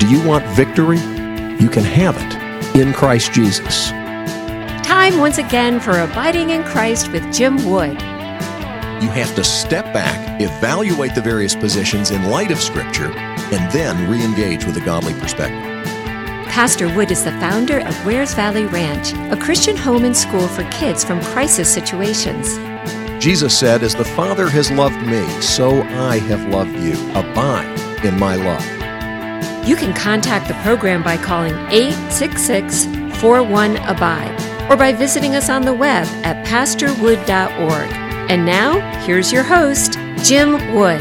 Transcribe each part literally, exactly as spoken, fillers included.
Do you want victory? You can have it in Christ Jesus. Time once again for Abiding in Christ with Jim Wood. You have to step back, evaluate the various positions in light of Scripture, and then re-engage with a godly perspective. Pastor Wood is the founder of Wares Valley Ranch, a Christian home and school for kids from crisis situations. Jesus said, "As the Father has loved me, so I have loved you. Abide in my love." You can contact the program by calling eight six six, four one, A B I D E or by visiting us on the web at pastor wood dot org. And now, here's your host, Jim Wood.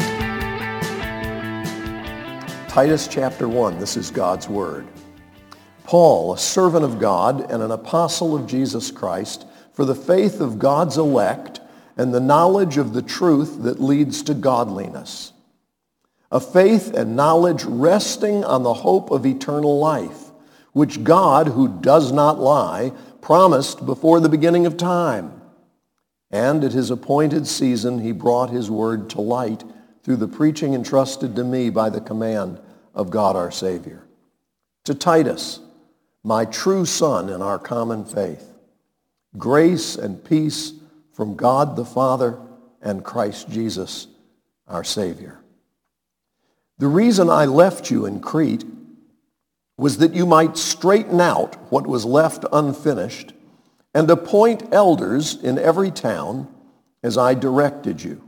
Titus chapter one, this is God's Word. Paul, a servant of God and an apostle of Jesus Christ, for the faith of God's elect and the knowledge of the truth that leads to godliness. A faith and knowledge resting on the hope of eternal life, which God, who does not lie, promised before the beginning of time. And at his appointed season he brought his word to light through the preaching entrusted to me by the command of God our Savior. To Titus, my true son in our common faith, grace and peace from God the Father and Christ Jesus our Savior. The reason I left you in Crete was that you might straighten out what was left unfinished and appoint elders in every town as I directed you.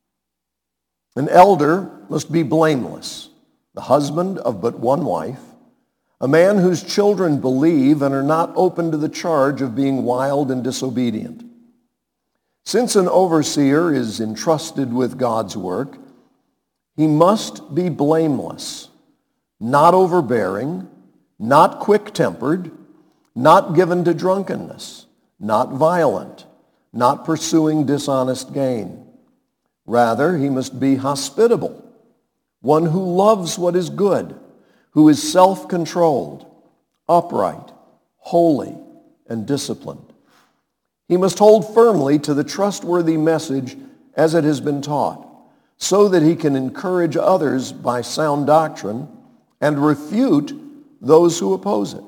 An elder must be blameless, the husband of but one wife, a man whose children believe and are not open to the charge of being wild and disobedient. Since an overseer is entrusted with God's work, he must be blameless, not overbearing, not quick-tempered, not given to drunkenness, not violent, not pursuing dishonest gain. Rather, he must be hospitable, one who loves what is good, who is self-controlled, upright, holy, and disciplined. He must hold firmly to the trustworthy message as it has been taught, so that he can encourage others by sound doctrine and refute those who oppose it.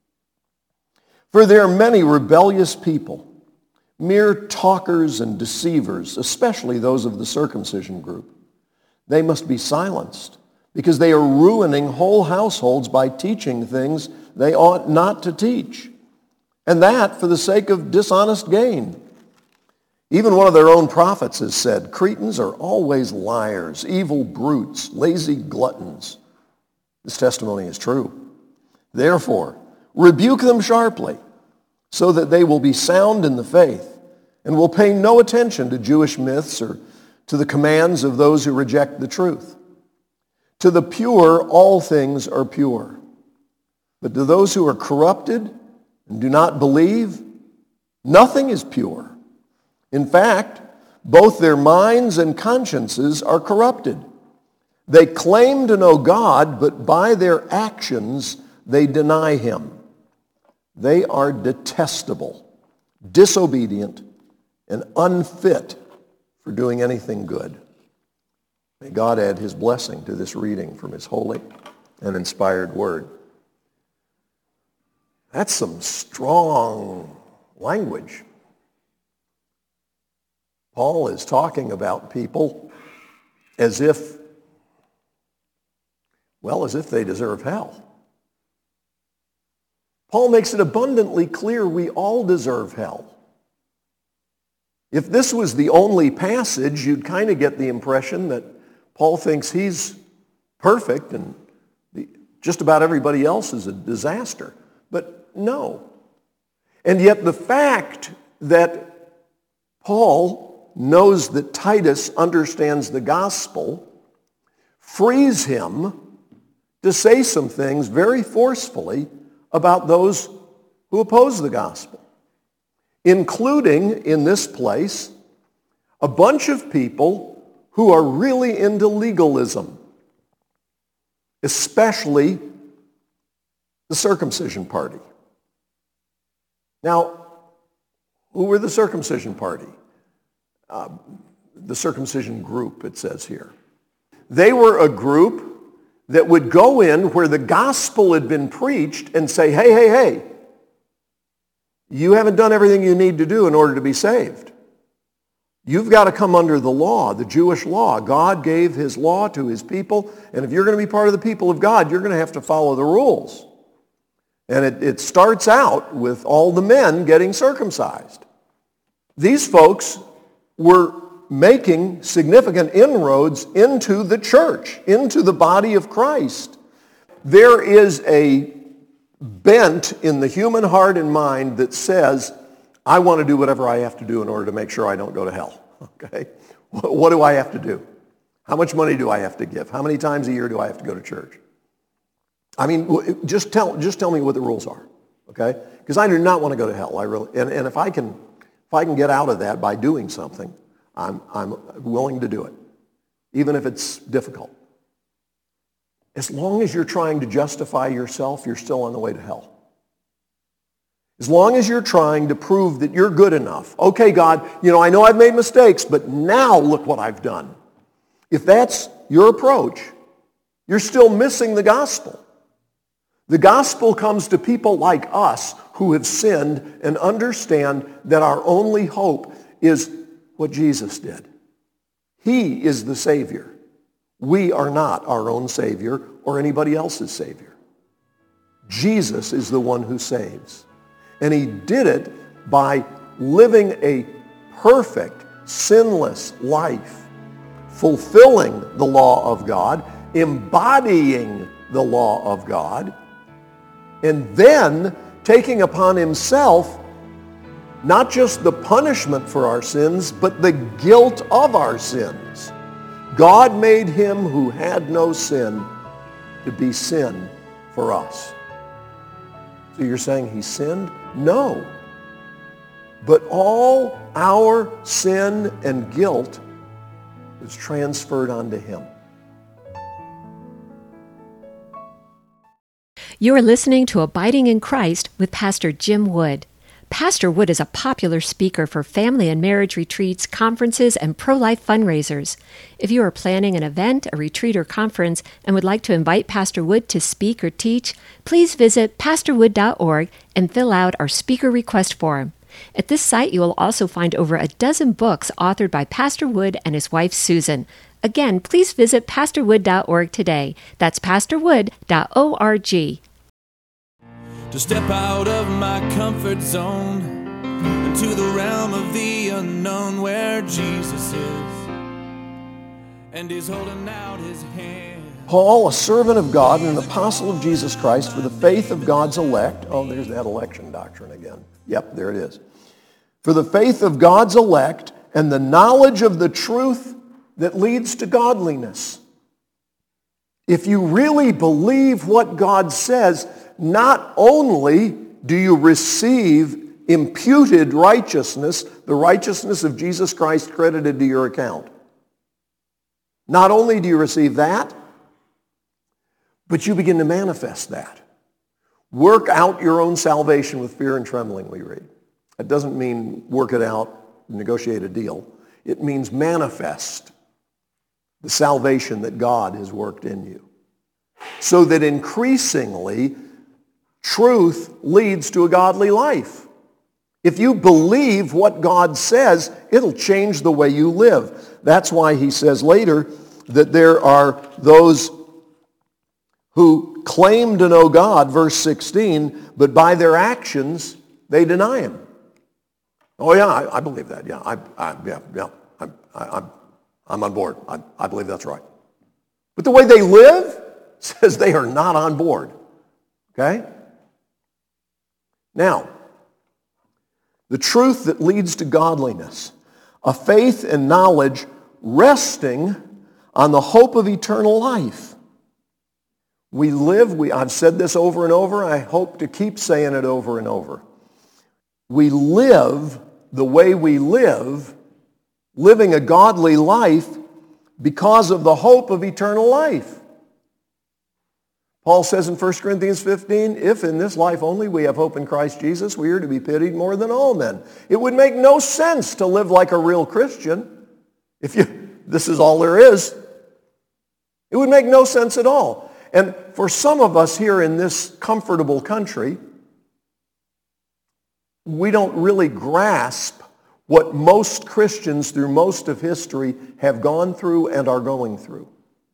For there are many rebellious people, mere talkers and deceivers, especially those of the circumcision group. They must be silenced, because they are ruining whole households by teaching things they ought not to teach, and that for the sake of dishonest gain. Even one of their own prophets has said, Cretans are always liars, evil brutes, lazy gluttons. This testimony is true. Therefore, rebuke them sharply, so that they will be sound in the faith and will pay no attention to Jewish myths or to the commands of those who reject the truth. To the pure, all things are pure. But to those who are corrupted and do not believe, nothing is pure. In fact, both their minds and consciences are corrupted. They claim to know God, but by their actions they deny him. They are detestable, disobedient, and unfit for doing anything good. May God add his blessing to this reading from his holy and inspired word. That's some strong language. Paul is talking about people as if, well, as if they deserve hell. Paul makes it abundantly clear we all deserve hell. If this was the only passage, you'd kind of get the impression that Paul thinks he's perfect and the, just about everybody else is a disaster. But no. And yet the fact that Paul knows that Titus understands the gospel frees him to say some things very forcefully about those who oppose the gospel, including in this place a bunch of people who are really into legalism, especially the circumcision party. Now, who were the circumcision party? Uh, the circumcision group, it says here. They were a group that would go in where the gospel had been preached and say, hey, hey, hey, you haven't done everything you need to do in order to be saved. You've got to come under the law, the Jewish law. God gave his law to his people, and if you're going to be part of the people of God, you're going to have to follow the rules. And it, it starts out with all the men getting circumcised. These folks were making significant inroads into the church, into the body of Christ. There is a bent in the human heart and mind that says, I want to do whatever I have to do in order to make sure I don't go to hell. Okay? What do I have to do? How much money do I have to give? How many times a year do I have to go to church? I mean, just tell just tell me what the rules are, okay? Because I do not want to go to hell. I really, and, and if I can if I can get out of that by doing something, I'm I'm willing to do it, even if it's difficult. As long as you're trying to justify yourself, you're still on the way to hell. As long as you're trying to prove that you're good enough. Okay, God, you know, I know I've made mistakes, but now look what I've done. If that's your approach, you're still missing the gospel. The gospel comes to people like us who have sinned and understand that our only hope is what Jesus did. He is the Savior. We are not our own Savior or anybody else's Savior. Jesus is the one who saves. And he did it by living a perfect, sinless life, fulfilling the law of God, embodying the law of God, and then taking upon himself not just the punishment for our sins, but the guilt of our sins. God made him who had no sin to be sin for us. So you're saying he sinned? No. But all our sin and guilt was transferred onto him. You are listening to Abiding in Christ with Pastor Jim Wood. Pastor Wood is a popular speaker for family and marriage retreats, conferences, and pro-life fundraisers. If you are planning an event, a retreat, or conference and would like to invite Pastor Wood to speak or teach, please visit pastor wood dot org and fill out our speaker request form. At this site, you will also find over a dozen books authored by Pastor Wood and his wife, Susan. Again, please visit pastor wood dot org today. That's pastor wood dot org. To step out of my comfort zone into the realm of the unknown where Jesus is and he's holding out his hand. Paul, a servant of God and an apostle of Jesus Christ for the faith of God's elect. Oh, there's that election doctrine again. Yep, there it is. For the faith of God's elect and the knowledge of the truth that leads to godliness. If you really believe what God says, not only do you receive imputed righteousness, the righteousness of Jesus Christ credited to your account. Not only do you receive that, but you begin to manifest that. Work out your own salvation with fear and trembling, we read. That doesn't mean work it out, negotiate a deal. It means manifest the salvation that God has worked in you. So that increasingly, truth leads to a godly life. If you believe what God says, it'll change the way you live. That's why he says later that there are those who claim to know God, verse sixteen, but by their actions, they deny him. Oh yeah, I, I believe that. Yeah, I, I, yeah, yeah. I'm, I, I'm, I'm on board. I, I believe that's right. But the way they live says they are not on board. Okay? Now, the truth that leads to godliness, a faith and knowledge resting on the hope of eternal life. We live, we, I've said this over and over, I hope to keep saying it over and over. We live the way we live, living a godly life because of the hope of eternal life. Paul says in First Corinthians fifteen, if in this life only we have hope in Christ Jesus, we are to be pitied more than all men. It would make no sense to live like a real Christian if you, this is all there is. It would make no sense at all. And for some of us here in this comfortable country, we don't really grasp what most Christians through most of history have gone through and are going through.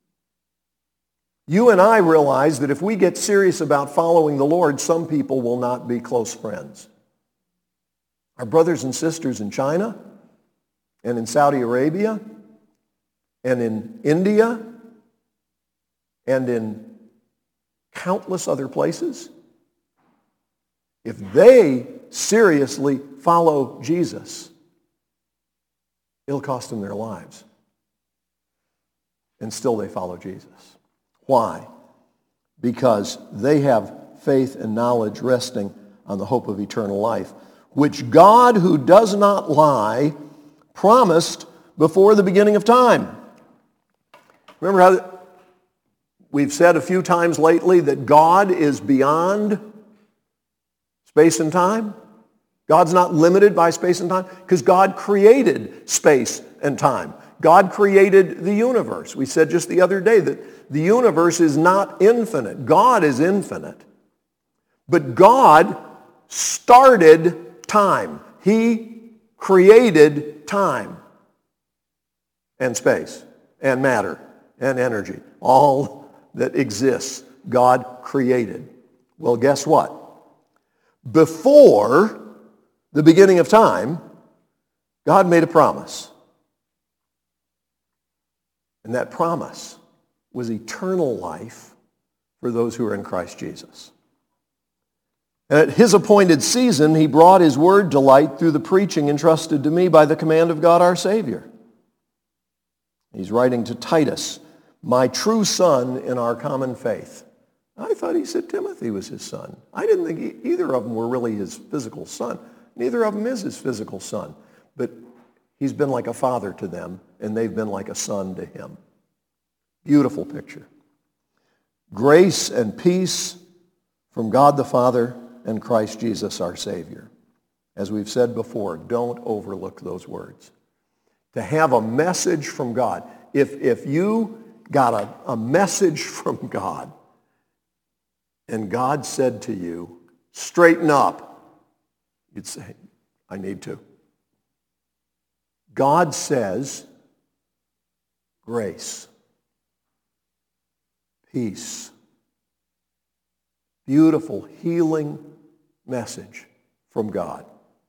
You and I realize that if we get serious about following the Lord, some people will not be close friends. Our brothers and sisters in China and in Saudi Arabia and in India and in countless other places, if they seriously follow Jesus, it'll cost them their lives. And still they follow Jesus. Why? Because they have faith and knowledge resting on the hope of eternal life, which God, who does not lie, promised before the beginning of time. Remember how we've said a few times lately that God is beyond space and time? God's not limited by space and time because God created space and time. God created the universe. We said just the other day that the universe is not infinite. God is infinite. But God started time. He created time and space and matter and energy. All that exists, God created. Well, guess what? Before the beginning of time, God made a promise. And that promise was eternal life for those who are in Christ Jesus. And at his appointed season, he brought his word to light through the preaching entrusted to me by the command of God our Savior. He's writing to Titus, my true son in our common faith. I thought he said Timothy was his son. I didn't think he, either of them were really his physical son. Neither of them is his physical son. But he's been like a father to them, and they've been like a son to him. Beautiful picture. Grace and peace from God the Father and Christ Jesus our Savior. As we've said before, don't overlook those words. To have a message from God. If, if you got a, a message from God, and God said to you, straighten up, you'd say, I need to. God says, grace, peace, beautiful, healing message from God.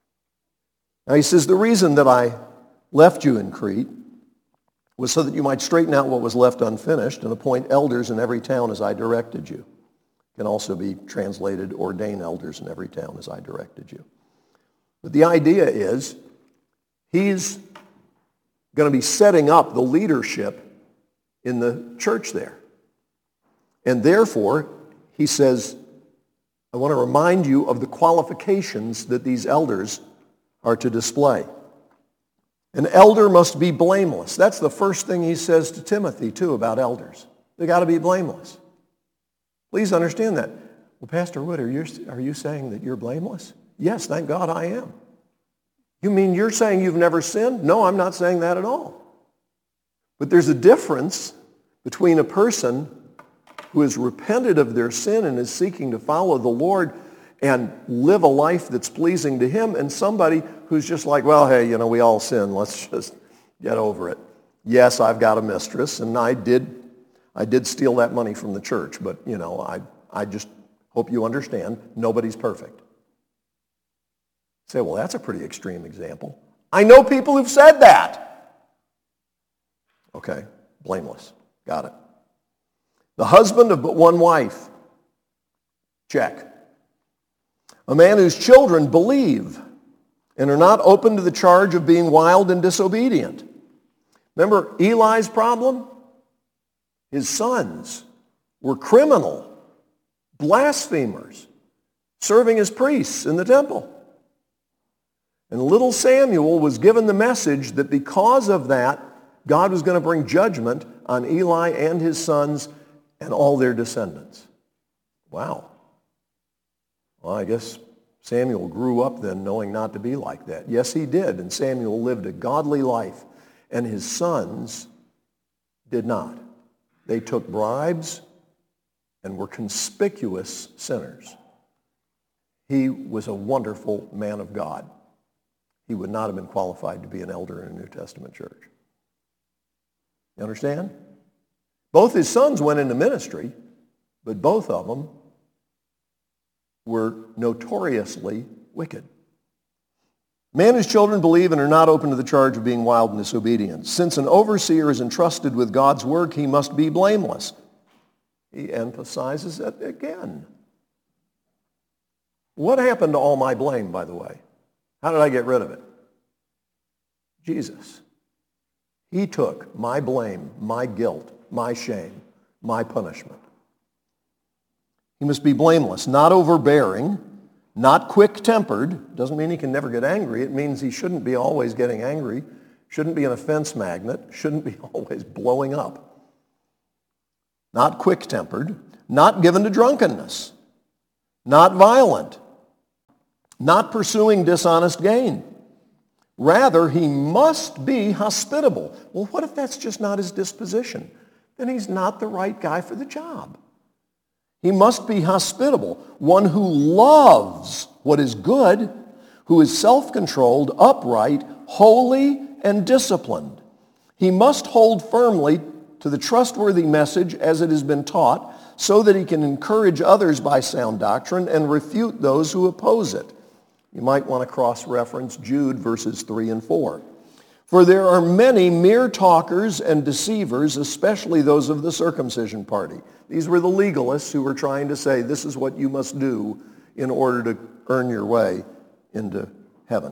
Now he says, the reason that I left you in Crete was so that you might straighten out what was left unfinished and appoint elders in every town as I directed you. Can also be translated, ordain elders in every town as I directed you. But the idea is, he's going to be setting up the leadership in the church there. And therefore, he says, I want to remind you of the qualifications that these elders are to display. An elder must be blameless. That's the first thing he says to Timothy, too, about elders. They got to be blameless. Please understand that. Well, Pastor Wood, are you, are you saying that you're blameless? Yes, thank God I am. You mean you're saying you've never sinned? No, I'm not saying that at all. But there's a difference between a person who has repented of their sin and is seeking to follow the Lord and live a life that's pleasing to him, and somebody who's just like, well, hey, you know, we all sin. Let's just get over it. Yes, I've got a mistress, and I did I did steal that money from the church, but, you know, I, I just hope you understand, nobody's perfect. Say, well, that's a pretty extreme example. I know people who've said that. Okay, blameless. Got it. The husband of but one wife. Check. A man whose children believe and are not open to the charge of being wild and disobedient. Remember Eli's problem? His sons were criminal, blasphemers, serving as priests in the temple. And little Samuel was given the message that because of that, God was going to bring judgment on Eli and his sons and all their descendants. Wow. Well, I guess Samuel grew up then knowing not to be like that. Yes, he did, and Samuel lived a godly life, and his sons did not. They took bribes and were conspicuous sinners. He was a wonderful man of God. He would not have been qualified to be an elder in a New Testament church. You understand? Both his sons went into ministry, but both of them were notoriously wicked. Man whose children believe and are not open to the charge of being wild and disobedient. Since an overseer is entrusted with God's work, he must be blameless. He emphasizes it again. What happened to all my blame, by the way? How did I get rid of it? Jesus. He took my blame, my guilt, my shame, my punishment. He must be blameless, not overbearing, not quick-tempered. Doesn't mean he can never get angry. It means he shouldn't be always getting angry, shouldn't be an offense magnet, shouldn't be always blowing up. Not quick-tempered, not given to drunkenness, not violent, not pursuing dishonest gain. Rather, he must be hospitable. Well, what if that's just not his disposition? Then he's not the right guy for the job. He must be hospitable, one who loves what is good, who is self-controlled, upright, holy, and disciplined. He must hold firmly to the trustworthy message as it has been taught, so that he can encourage others by sound doctrine and refute those who oppose it. You might want to cross-reference Jude verses three and four. For there are many mere talkers and deceivers, especially those of the circumcision party. These were the legalists who were trying to say, this is what you must do in order to earn your way into heaven.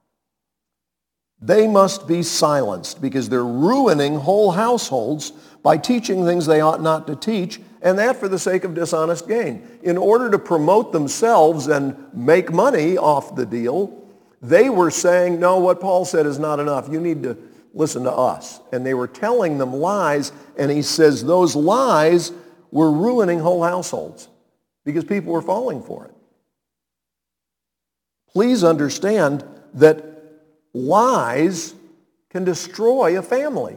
They must be silenced because they're ruining whole households by teaching things they ought not to teach, and that for the sake of dishonest gain. In order to promote themselves and make money off the deal, they were saying, no, what Paul said is not enough. You need to listen to us. And they were telling them lies, and he says those lies were ruining whole households because people were falling for it. Please understand that lies can destroy a family.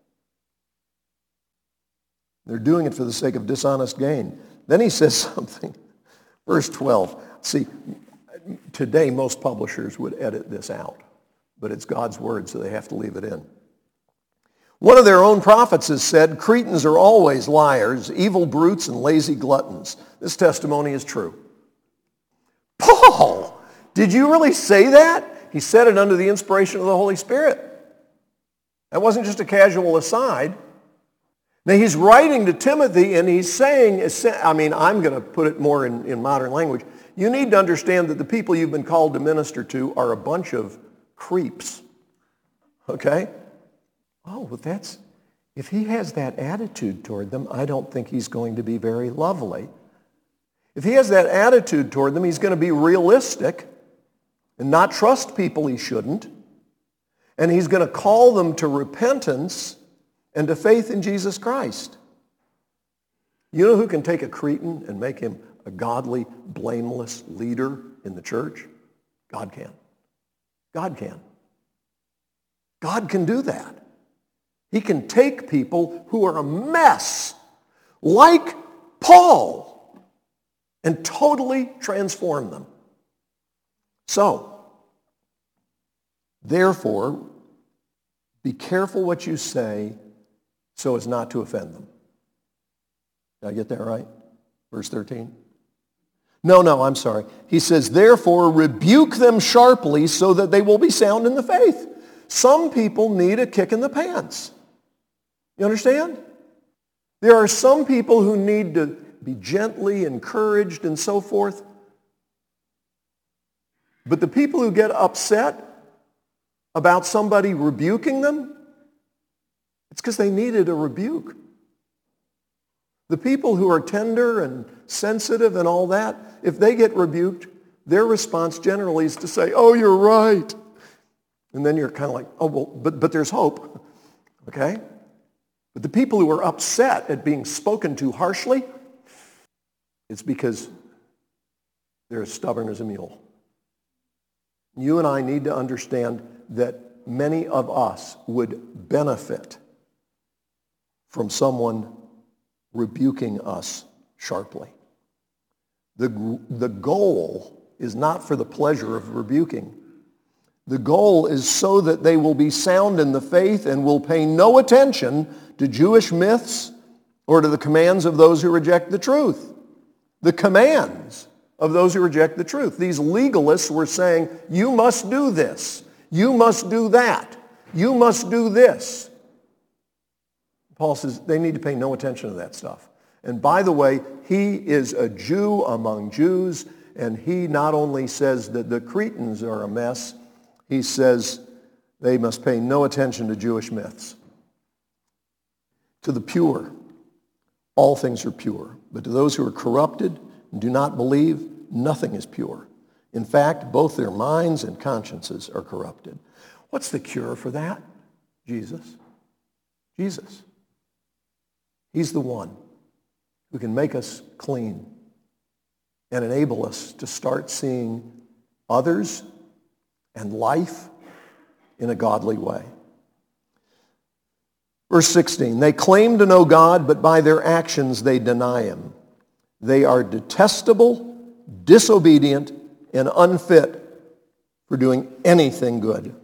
They're doing it for the sake of dishonest gain. Then he says something. Verse twelve. See, today most publishers would edit this out, but it's God's word, so they have to leave it in. One of their own prophets has said, Cretans are always liars, evil brutes, and lazy gluttons. This testimony is true. Paul, did you really say that? He said it under the inspiration of the Holy Spirit. That wasn't just a casual aside. Now he's writing to Timothy and he's saying, I mean, I'm going to put it more in, in modern language. You need to understand that the people you've been called to minister to are a bunch of creeps. Okay? Oh, well that's, if he has that attitude toward them, I don't think he's going to be very lovely. If he has that attitude toward them, he's going to be realistic and not trust people he shouldn't. And he's going to call them to repentance and to faith in Jesus Christ. You know who can take a Cretan and make him a godly, blameless leader in the church? God can. God can. God can do that. He can take people who are a mess, like Paul, and totally transform them. So, therefore, be careful what you say so as not to offend them. Did I get that right? Verse thirteen. No, no, I'm sorry. He says, therefore, rebuke them sharply so that they will be sound in the faith. Some people need a kick in the pants. You understand? There are some people who need to be gently encouraged and so forth. But the people who get upset about somebody rebuking them, it's because they needed a rebuke. The people who are tender and sensitive and all that, if they get rebuked, their response generally is to say, oh, you're right. And then you're kind of like, oh, well, but, but there's hope. Okay? But the people who are upset at being spoken to harshly, it's because they're as stubborn as a mule. You and I need to understand that many of us would benefit from someone rebuking us sharply. The, the goal is not for the pleasure of rebuking. The goal is so that they will be sound in the faith and will pay no attention to Jewish myths or to the commands of those who reject the truth. The commands of those who reject the truth. These legalists were saying, you must do this. You must do that. You must do this. Paul says they need to pay no attention to that stuff. And by the way, he is a Jew among Jews, and he not only says that the Cretans are a mess, he says they must pay no attention to Jewish myths. To the pure, all things are pure. But to those who are corrupted and do not believe, nothing is pure. In fact, both their minds and consciences are corrupted. What's the cure for that? Jesus. Jesus. He's the one who can make us clean and enable us to start seeing others and life in a godly way. Verse sixteen, they claim to know God, but by their actions they deny him. They are detestable, disobedient, and unfit for doing anything good.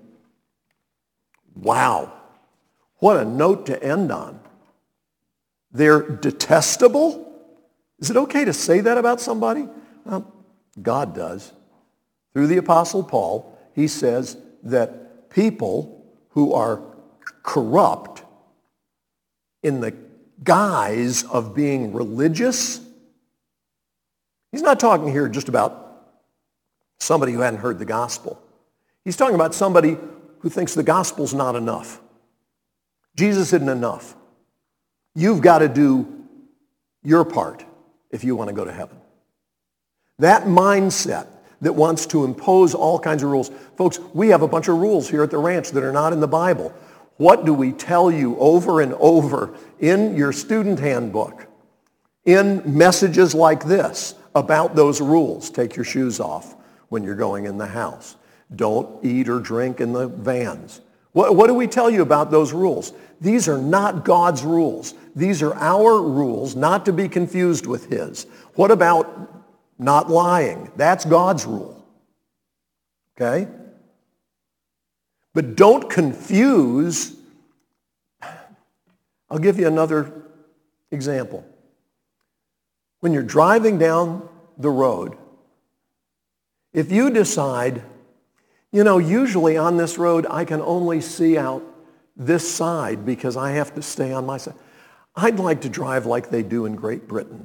Wow. What a note to end on. They're detestable? Is it okay to say that about somebody? Well, God does. Through the Apostle Paul, he says that people who are corrupt in the guise of being religious, he's not talking here just about somebody who hadn't heard the gospel. He's talking about somebody who thinks the gospel's not enough. Jesus isn't enough. You've got to do your part if you want to go to heaven. That mindset that wants to impose all kinds of rules. Folks, we have a bunch of rules here at the ranch that are not in the Bible. What do we tell you over and over in your student handbook, in messages like this about those rules? Take your shoes off when you're going in the house. Don't eat or drink in the vans. What, what do we tell you about those rules? These are not God's rules. These are our rules, not to be confused with his. What about not lying? That's God's rule. Okay? But don't confuse. I'll give you another example. When you're driving down the road, if you decide, you know, usually on this road I can only see out this side because I have to stay on my side. I'd like to drive like they do in Great Britain.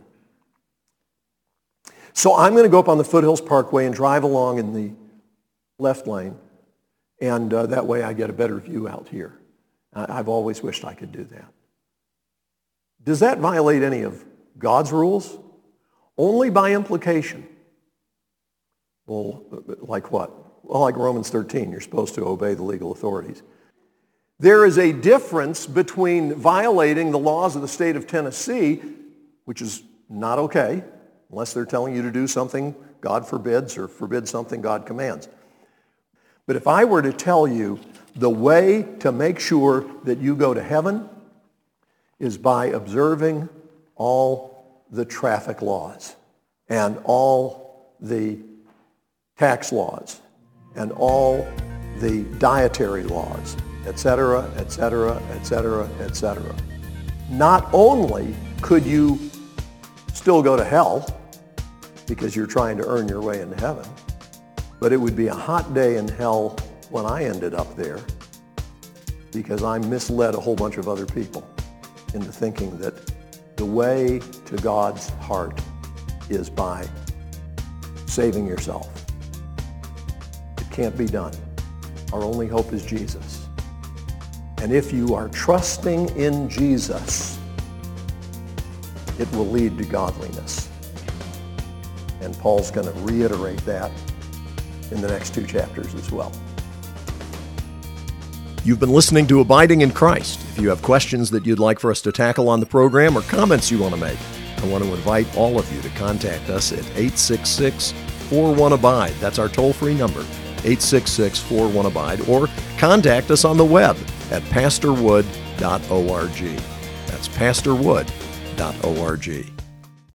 So I'm going to go up on the Foothills Parkway and drive along in the left lane, and uh, that way I get a better view out here. I've always wished I could do that. Does that violate any of God's rules? Only by implication. Well, like what? Well, like Romans thirteen, you're supposed to obey the legal authorities. There is a difference between violating the laws of the state of Tennessee, which is not okay, unless they're telling you to do something God forbids or forbid something God commands. But if I were to tell you the way to make sure that you go to heaven is by observing all the traffic laws and all the tax laws and all the dietary laws, et cetera, et cetera, et cetera, et cetera. Not only could you still go to hell because you're trying to earn your way into heaven, but it would be a hot day in hell when I ended up there because I misled a whole bunch of other people into thinking that the way to God's heart is by saving yourself. It can't be done. Our only hope is Jesus. And if you are trusting in Jesus, it will lead to godliness. And Paul's going to reiterate that in the next two chapters as well. You've been listening to Abiding in Christ. If you have questions that you'd like for us to tackle on the program or comments you want to make, I want to invite all of you to contact us at eight six six, four one, abide. That's our toll-free number, eight six six, four one, abide, or contact us on the web at pastor wood dot org. That's pastor wood dot org.